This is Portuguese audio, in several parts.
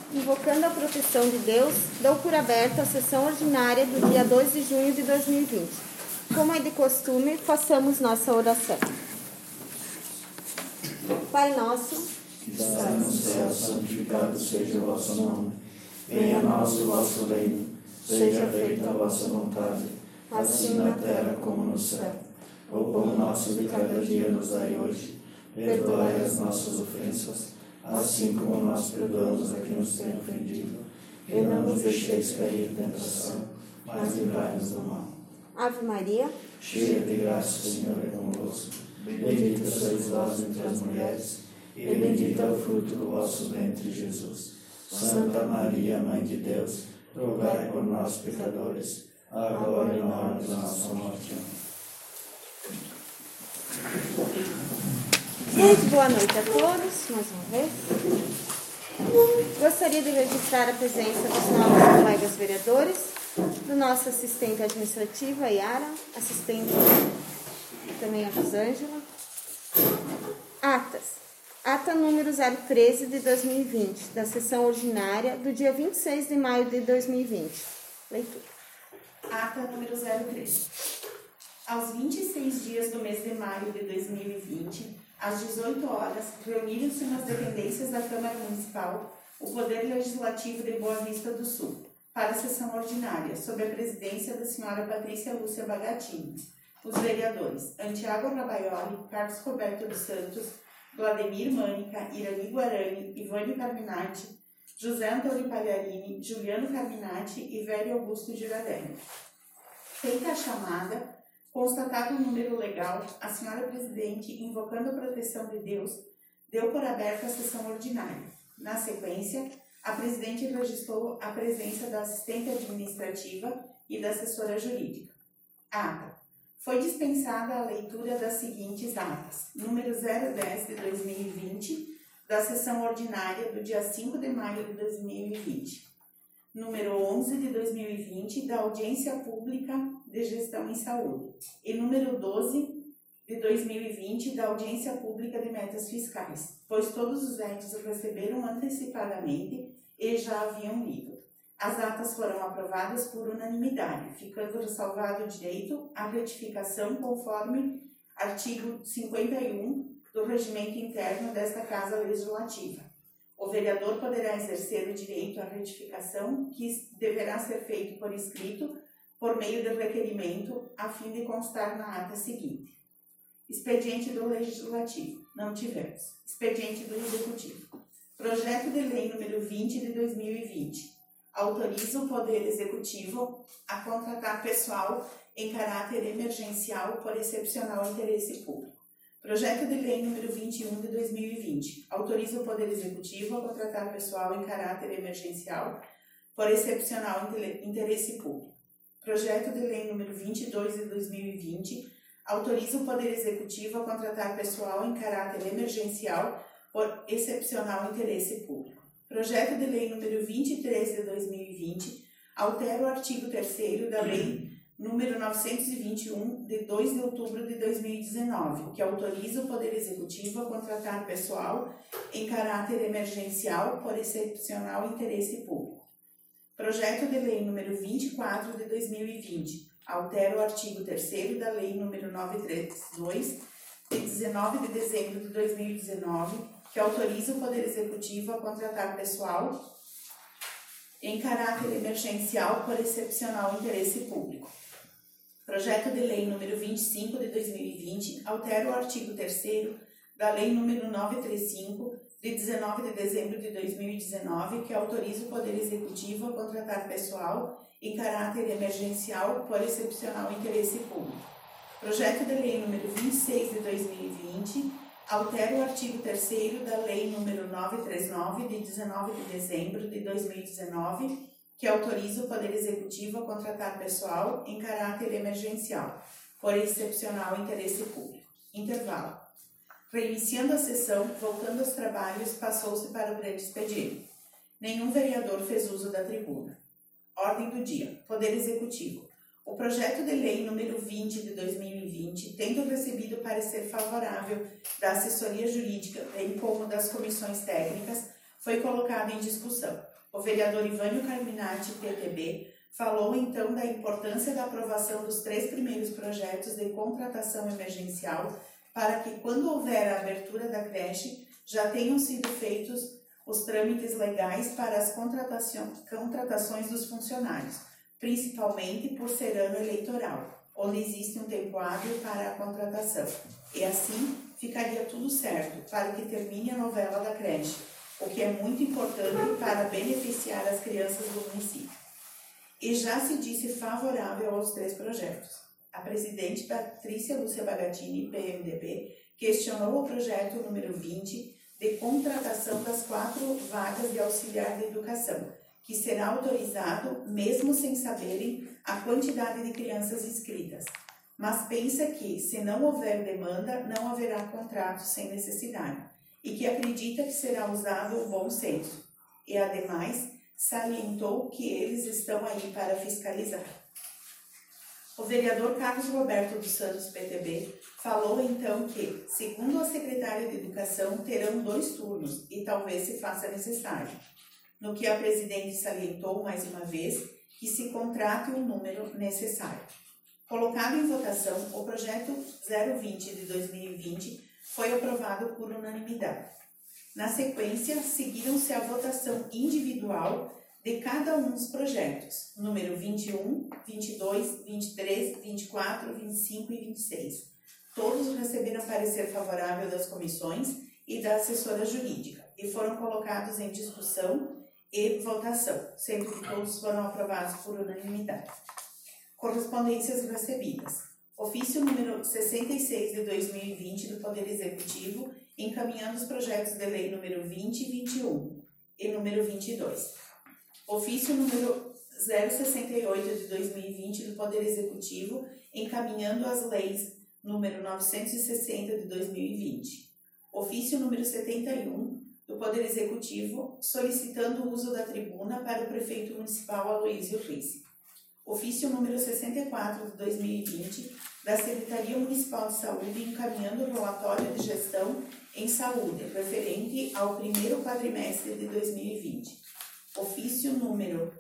invocando a proteção de Deus, dou por aberta a sessão ordinária do dia 2 de junho de 2020. Como é de costume, façamos nossa oração. Pai nosso, que estás no céu, santificado seja o vosso nome. Venha a nós o vosso reino, seja feita a vossa vontade, assim na terra como no céu. O pão nosso de cada dia nos dai hoje. Perdoai as nossas ofensas, assim como nós perdoamos a quem nos tem ofendido. E não nos deixeis cair em tentação, mas livrai-nos do mal. Ave Maria, cheia de graça, o Senhor é convosco. Bendita sois vós entre as mulheres, e bendito é o fruto do vosso ventre, Jesus. Santa Maria, Mãe de Deus, rogai por nós, pecadores, agora e na hora da nossa morte. Muito boa noite a todos, mais uma vez. Gostaria de registrar a presença dos nossos colegas vereadores, do nosso assistente administrativa, Yara, assistente também a Rosângela. Atas. Ata número 013 de 2020, da sessão ordinária do dia 26 de maio de 2020. Leitura. Ata número 03. Aos 26 dias do mês de maio de 2020, às 18 horas, reuniram-se nas dependências da Câmara Municipal o Poder Legislativo de Boa Vista do Sul, para a sessão ordinária, sob a presidência da senhora Patrícia Lúcia Bagatini. Os vereadores Antiago Rabaioli, Carlos Roberto dos Santos, Vladimir Mânica, Irani Guarani, Ivânio Carminati, José Antônio Pagliarini, Juliano Carminati e Velho Augusto Giradelli. Feita a chamada, constatado o número legal, a senhora presidente, invocando a proteção de Deus, deu por aberta a sessão ordinária. Na sequência, a presidente registrou a presença da assistente administrativa e da assessora jurídica. Ata. Foi dispensada a leitura das seguintes atas. Número 010 de 2020, da sessão ordinária do dia 5 de maio de 2020. Número 11 de 2020, da audiência pública de gestão em saúde. E número 12 de 2020, da audiência pública de metas fiscais, pois todos os entes receberam antecipadamente e já haviam lido. As atas foram aprovadas por unanimidade, ficando ressalvado o direito à retificação conforme artigo 51 do regimento interno desta Casa Legislativa. O vereador poderá exercer o direito à retificação, que deverá ser feito por escrito, por meio de requerimento, a fim de constar na ata seguinte. Expediente do Legislativo. Não tivemos. Expediente do Executivo. Projeto de Lei número 20 de 2020. Autoriza o Poder Executivo a contratar pessoal em caráter emergencial por excepcional interesse público. Projeto de Lei número 21 de 2020. Autoriza o Poder Executivo a contratar pessoal em caráter emergencial por excepcional interesse público. Projeto de Lei número 22 de 2020. Autoriza o Poder Executivo a contratar pessoal em caráter emergencial por excepcional interesse público. Projeto de Lei número 23 de 2020 altera o artigo 3º da Lei número 921 de 2 de outubro de 2019, que autoriza o Poder Executivo a contratar pessoal em caráter emergencial por excepcional interesse público. Projeto de Lei número 24 de 2020 altera o artigo 3º da Lei número 932 de 19 de dezembro de 2019, que autoriza o Poder Executivo a contratar pessoal em caráter emergencial por excepcional interesse público. Projeto de Lei número 25 de 2020 altera o artigo 3º da Lei número 935 de 19 de dezembro de 2019, que autoriza o Poder Executivo a contratar pessoal em caráter emergencial por excepcional interesse público. Projeto de Lei número 26 de 2020 altera o artigo 3º da Lei número 939 de 19 de dezembro de 2019, que autoriza o Poder Executivo a contratar pessoal em caráter emergencial por excepcional interesse público. Intervalo. Reiniciando a sessão, voltando aos trabalhos, passou-se para o grande expediente. Nenhum vereador fez uso da tribuna. Ordem do dia. Poder Executivo. O projeto de lei número 20 de 2020, tendo recebido parecer favorável da assessoria jurídica, bem como das comissões técnicas, foi colocado em discussão. O vereador Ivânio Carminati, PTB, falou então da importância da aprovação dos 3 primeiros projetos de contratação emergencial para que, quando houver a abertura da creche, já tenham sido feitos os trâmites legais para as contratações dos funcionários, principalmente por ser ano eleitoral, onde existe um tempo hábil para a contratação. E assim ficaria tudo certo para que termine a novela da creche, o que é muito importante para beneficiar as crianças do município. E já se disse favorável aos 3 projetos. A presidente Patrícia Lúcia Bagatini, PMDB, questionou o projeto número 20 de contratação das 4 vagas de auxiliar de educação, que será autorizado mesmo sem saberem a quantidade de crianças inscritas. Mas pensa que, se não houver demanda, não haverá contrato sem necessidade, e que acredita que será usado o bom senso. E, ademais, salientou que eles estão aí para fiscalizar. O vereador Carlos Roberto dos Santos, PTB, falou então que, segundo a secretária de Educação, terão 2 turnos e talvez se faça necessário. No que a presidente salientou mais uma vez que se contrate o número necessário. Colocado em votação, o projeto 020 de 2020 foi aprovado por unanimidade. Na sequência, seguiram-se a votação individual de cada um dos projetos, número 21, 22, 23, 24, 25 e 26. Todos receberam parecer favorável das comissões e da assessora jurídica e foram colocados em discussão e votação, sendo que todos foram aprovados por unanimidade. Correspondências recebidas. Ofício número 66 de 2020 do Poder Executivo, encaminhando os projetos de lei número 20 e 21 e número 22. Ofício número 068 de 2020 do Poder Executivo, encaminhando as leis número 960 de 2020. Ofício número 71 do Poder Executivo, solicitando o uso da tribuna para o prefeito municipal Aloísio Risse. Ofício número 64 de 2020 da Secretaria Municipal de Saúde, encaminhando o relatório de gestão em saúde, referente ao primeiro quadrimestre de 2020. Ofício número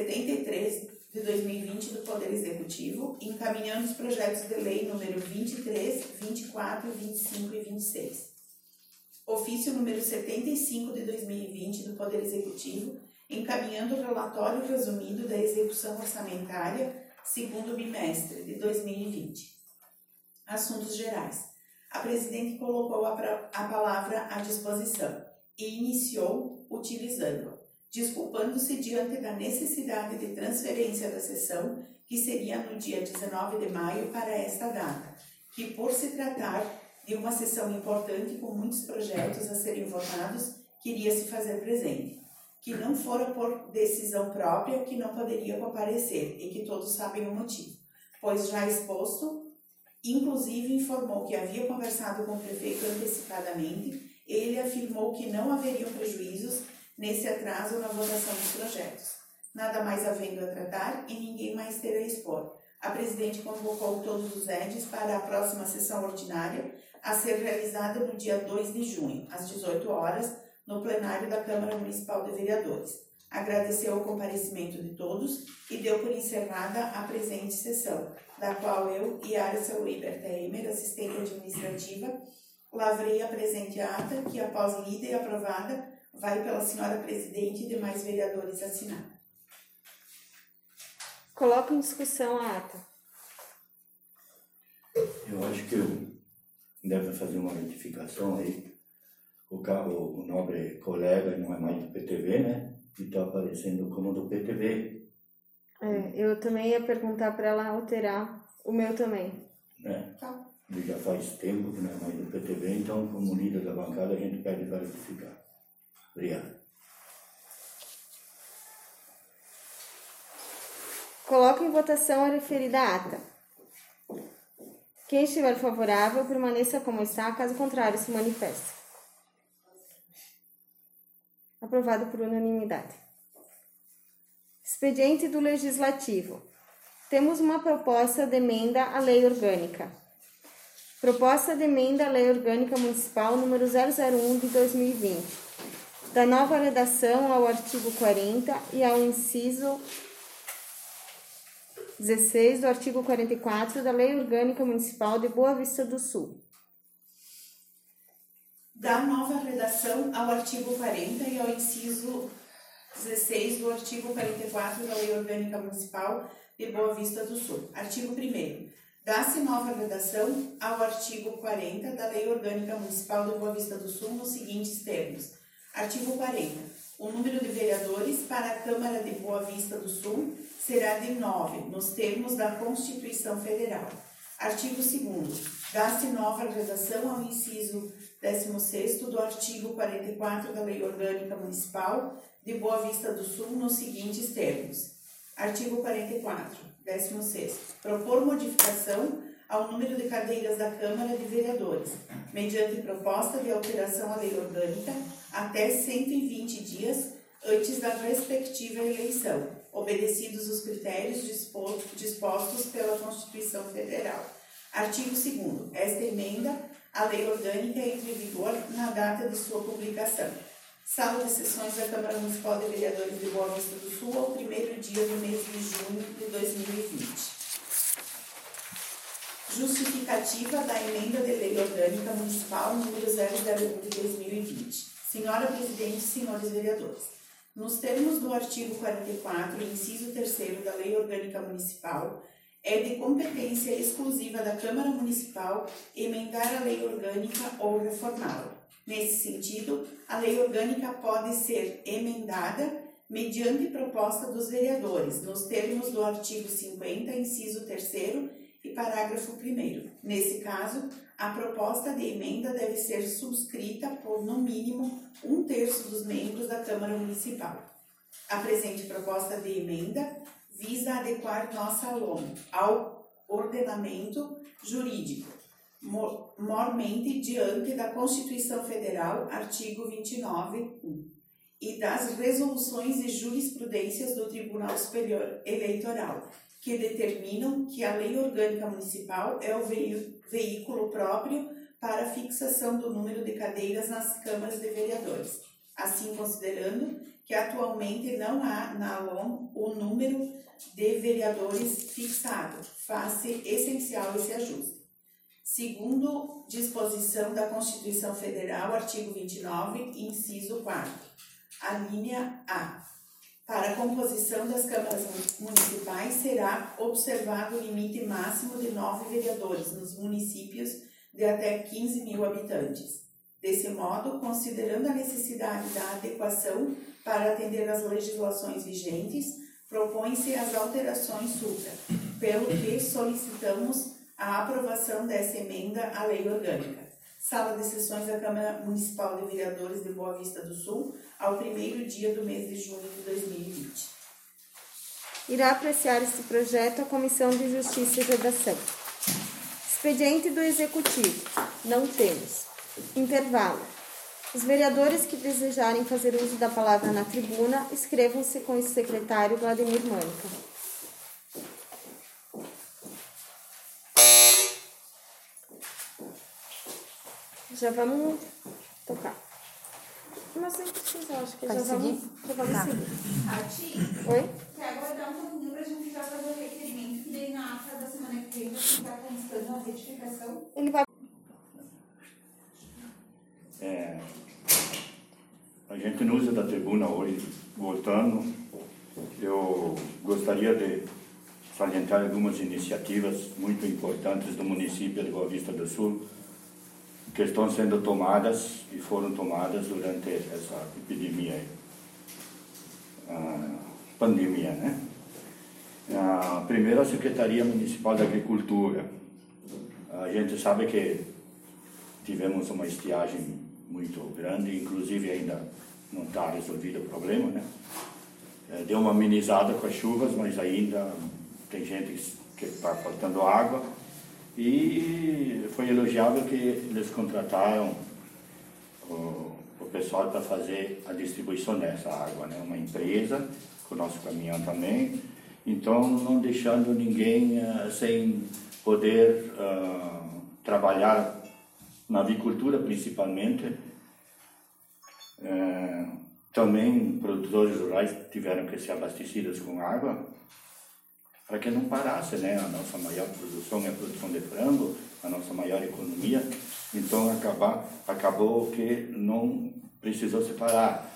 73 de 2020 do Poder Executivo, encaminhando os projetos de lei número 23, 24, 25 e 26. Ofício número 75 de 2020 do Poder Executivo, encaminhando o relatório resumido da execução orçamentária segundo bimestre de 2020. Assuntos gerais. A presidente colocou a palavra à disposição e iniciou utilizando-a, desculpando-se diante da necessidade de transferência da sessão, que seria no dia 19 de maio para esta data, que por se tratar de uma sessão importante com muitos projetos a serem votados, queria se fazer presente, que não fora por decisão própria que não poderia comparecer e que todos sabem o motivo, pois já exposto, inclusive informou que havia conversado com o prefeito antecipadamente e ele afirmou que não haveriam prejuízos nesse atraso na votação dos projetos. Nada mais havendo a tratar e ninguém mais ter a expor. A presidente convocou todos os EDs para a próxima sessão ordinária a ser realizada no dia 2 de junho, às 18 horas, no plenário da Câmara Municipal de Vereadores. Agradeceu o comparecimento de todos e deu por encerrada a presente sessão, da qual eu e Arcel Iberteimer, assistente administrativa, lavrei a presente ata que, após lida e aprovada, vai pela senhora presidente e demais vereadores assinada. Coloco em discussão a ata. Eu acho que deve fazer uma retificação aí. O nobre colega não é mais do PTB, né? E está aparecendo como do PTB. Eu também ia perguntar para ela alterar o meu também. Tá. Ele já faz tempo que não é mais do PTB, então, como líder da bancada, a gente pede para retificar. Obrigado. Coloco em votação a referida ata. Quem estiver favorável, permaneça como está, caso contrário, se manifeste. Aprovado por unanimidade. Expediente do Legislativo. Temos uma proposta de emenda à Lei Orgânica. Proposta de emenda à Lei Orgânica Municipal número 001 de 2020. da nova redação ao artigo 40 e ao inciso 16 do artigo 44 da Lei Orgânica Municipal de Boa Vista do Sul. Da nova redação ao artigo 40 e ao inciso 16 do artigo 44 da Lei Orgânica Municipal de Boa Vista do Sul. Artigo 1º. Dá-se nova redação ao artigo 40 da Lei Orgânica Municipal de Boa Vista do Sul nos seguintes termos. Artigo 40. O número de vereadores para a Câmara de Boa Vista do Sul será de 9, nos termos da Constituição Federal. Artigo 2º. Dá-se nova redação ao inciso 16º do artigo 44 da Lei Orgânica Municipal de Boa Vista do Sul nos seguintes termos. Artigo 44, 16º. Propor modificação ao número de cadeiras da Câmara de Vereadores, mediante proposta de alteração à lei orgânica, até 120 dias antes da respectiva eleição, obedecidos os critérios dispostos pela Constituição Federal. Artigo 2º. Esta emenda à lei orgânica entra em vigor na data de sua publicação. Sala de sessões da Câmara Municipal de Vereadores de Boa Vista do Sul, ao primeiro dia do mês de junho de 2020. Justificativa da emenda de lei orgânica municipal número 001 de 2020. Senhora Presidente, senhores vereadores, nos termos do artigo 44, inciso 3º da Lei Orgânica Municipal, é de competência exclusiva da Câmara Municipal emendar a lei orgânica ou reformá-la. Nesse sentido, a lei orgânica pode ser emendada mediante proposta dos vereadores, nos termos do artigo 50, inciso 3º e parágrafo 1º. Nesse caso, a proposta de emenda deve ser subscrita por, no mínimo, 1/3 dos membros da Câmara Municipal. A presente proposta de emenda visa adequar nossa LOM ao ordenamento jurídico, mormente diante da Constituição Federal, artigo 29(1), e das resoluções e jurisprudências do Tribunal Superior Eleitoral, que determinam que a Lei Orgânica Municipal é o veículo próprio para a fixação do número de cadeiras nas câmaras de vereadores, assim considerando que atualmente não há na LOM o número de vereadores fixado, faz-se essencial esse ajuste. Segundo disposição da Constituição Federal, artigo 29, inciso 4, a linha A. Para a composição das câmaras municipais será observado o limite máximo de 9 vereadores nos municípios de até 15 mil habitantes. Desse modo, considerando a necessidade da adequação para atender às legislações vigentes, propõe-se as alterações supra, pelo que solicitamos a aprovação dessa emenda à lei orgânica. Sala de sessões da Câmara Municipal de Vereadores de Boa Vista do Sul, ao primeiro dia do mês de junho de 2020. Irá apreciar este projeto a Comissão de Justiça e Redação. Expediente do Executivo. Não temos. Intervalo. Os vereadores que desejarem fazer uso da palavra na tribuna, inscrevam-se com o secretário Vladimir Mânica. Já vamos tocar. Mas nem precisa, acho que já vamos seguir. Tati, Oi? quer aguardar um pouquinho para a gente já fazer o requerimento, que daí na ata da semana que vem vai ficar constando a retificação. Ele vai... A gente no uso da tribuna hoje, voltando, eu gostaria de salientar algumas iniciativas muito importantes do município de Boa Vista do Sul, que estão sendo tomadas e foram tomadas durante essa epidemia, pandemia, né? A primeira, a Secretaria Municipal da Agricultura. A gente sabe que tivemos uma estiagem muito grande, inclusive ainda não está resolvido o problema, né? Deu uma amenizada com as chuvas, mas ainda tem gente que está faltando água. E foi elogiável que eles contrataram o pessoal para fazer a distribuição dessa água, né? Uma empresa, com o nosso caminhão também, então não deixando ninguém sem poder trabalhar na avicultura principalmente, Também produtores rurais tiveram que ser abastecidos com água para que não parasse, né? A nossa maior produção é a produção de frango, a nossa maior economia. Então acabou que não precisou se parar.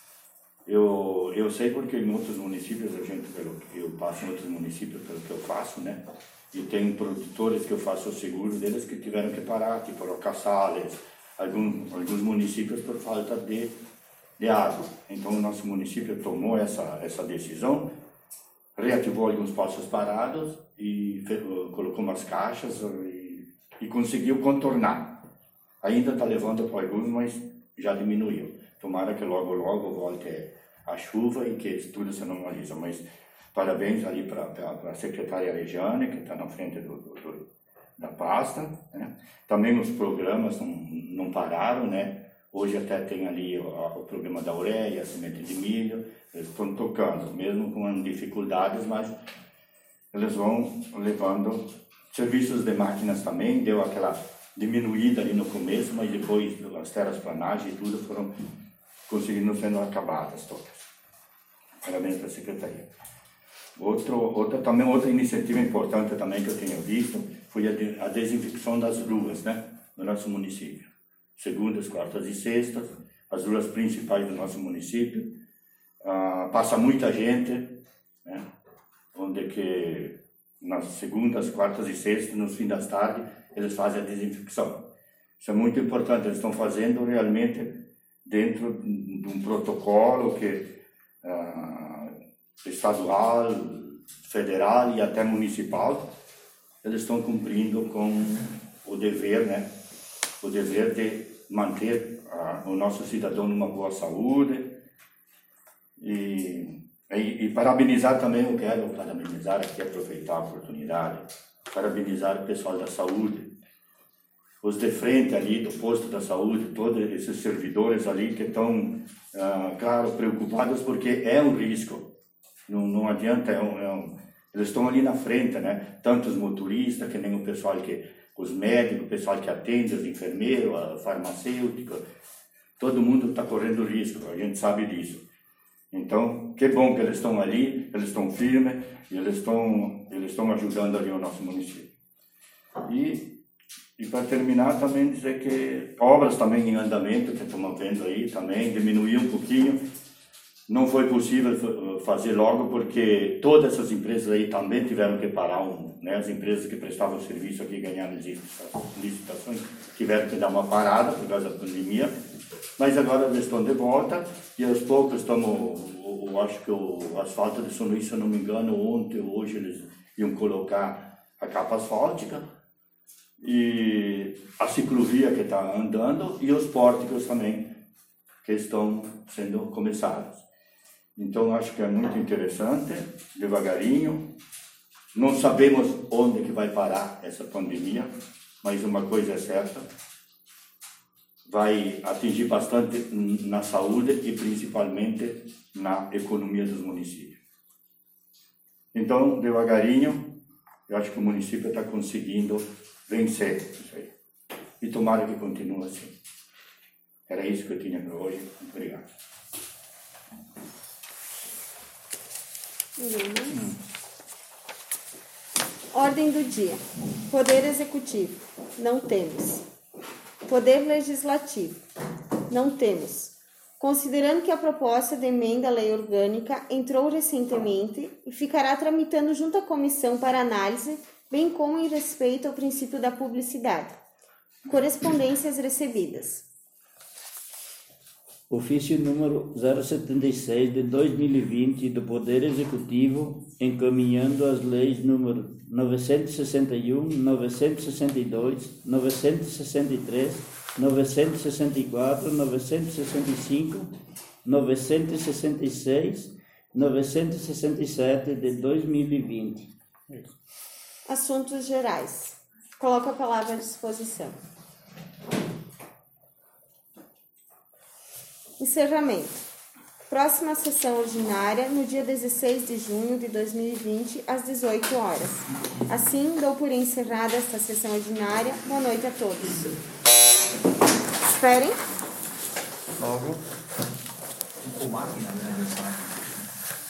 Eu sei porque em outros municípios, eu passo em outros municípios pelo que eu faço, né? E tem produtores que eu faço o seguro deles que tiveram que parar, tipo Rocaçales, alguns municípios por falta de água. Então o nosso município tomou essa decisão, reativou alguns poços parados e colocou umas caixas e conseguiu contornar. Ainda está levando para alguns, mas já diminuiu. Tomara que logo volte a chuva e que tudo se normaliza. Mas parabéns ali para a secretária Regiane, que está na frente da pasta, né? Também os programas não pararam, né? Hoje até tem ali o programa da ureia, semente de milho, eles estão tocando, mesmo com dificuldades, mas eles vão levando serviços de máquinas também, deu aquela diminuída ali no começo, mas depois as terraplanagens e tudo foram conseguindo sendo acabadas todas. Parabéns para a Secretaria. Outra iniciativa importante também que eu tenho visto foi a desinfecção das ruas, né, no nosso município. Segundas, quartas e sextas, as ruas principais do nosso município. Passa muita gente, né, onde que nas segundas, quartas e sextas, nos fins das tardes, eles fazem a desinfecção. Isso é muito importante, eles estão fazendo realmente dentro de um protocolo que estadual, federal e até municipal, eles estão cumprindo com o dever, né? O dever de manter o nosso cidadão numa boa saúde. E parabenizar também, eu quero parabenizar aqui, aproveitar a oportunidade, parabenizar o pessoal da saúde, os de frente ali do posto da saúde, todos esses servidores ali que estão, claro, preocupados porque é um risco, não adianta, eles estão ali na frente, né? Tanto os motoristas, que nem o pessoal os médicos, o pessoal que atende, os enfermeiros, a farmacêutica, todo mundo está correndo risco, a gente sabe disso. Então, que bom que eles estão ali, eles estão firmes e eles estão ajudando ali o nosso município. E para terminar, também dizer que obras também em andamento, que estamos vendo aí também, diminuiu um pouquinho. Não foi possível fazer logo, porque todas essas empresas aí também tiveram que parar, né? As empresas que prestavam serviço aqui, ganharam licitações, tiveram que dar uma parada por causa da pandemia. Mas agora eles estão de volta e aos poucos eu acho que o asfalto de São Luís, se eu não me engano, ontem ou hoje eles iam colocar a capa asfáltica e a ciclovia que está andando e os pórticos também que estão sendo começados. Então acho que é muito interessante, devagarinho. Não sabemos onde que vai parar essa pandemia, mas uma coisa é certa, vai atingir bastante na saúde e principalmente na economia dos municípios. Então, devagarinho, eu acho que o município está conseguindo vencer isso aí. E tomara que continue assim. Era isso que eu tinha para hoje. Muito obrigado. Ordem do dia. Poder Executivo. Não temos. Poder Legislativo. Não temos. Considerando que a proposta de emenda à lei orgânica entrou recentemente e ficará tramitando junto à comissão para análise, bem como em respeito ao princípio da publicidade. Correspondências recebidas. Ofício número 076 de 2020 do Poder Executivo, encaminhando as leis número 961, 962, 963, 964, 965, 966, 967 de 2020. Assuntos gerais. Coloco a palavra à disposição. Encerramento. Próxima sessão ordinária, no dia 16 de junho de 2020, às 18 horas. Assim, dou por encerrada esta sessão ordinária. Boa noite a todos. Esperem. Logo. O Comac, na verdade,